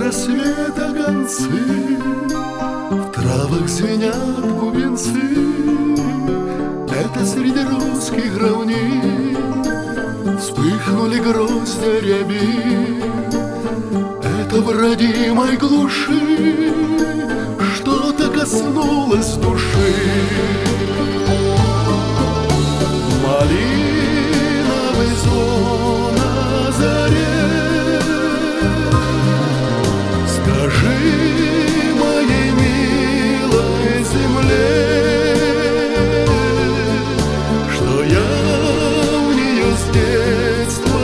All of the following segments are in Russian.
рассвета гонцы, в травах звенят бубенцы. Это среди русских равнин вспыхнули грозди ряби. Это в родимой глуши что-то коснулось души. Малиновый звон на заре. Скажи моей милой земле, что я в нее с детства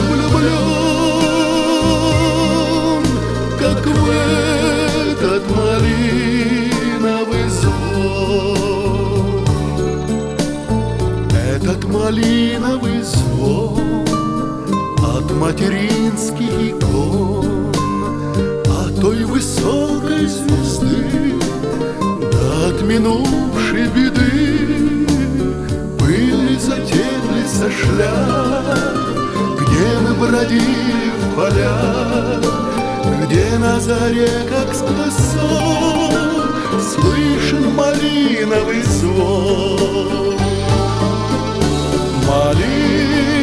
влюблен, как в этот малиновый звон. Этот малиновый звон от материнских икон, от той высокой звезды, да от минувшей беды. Были затекли сошля, где мы бродили в полях, где на заре, как сквозь сон, слышен малиновый звон. Малиновый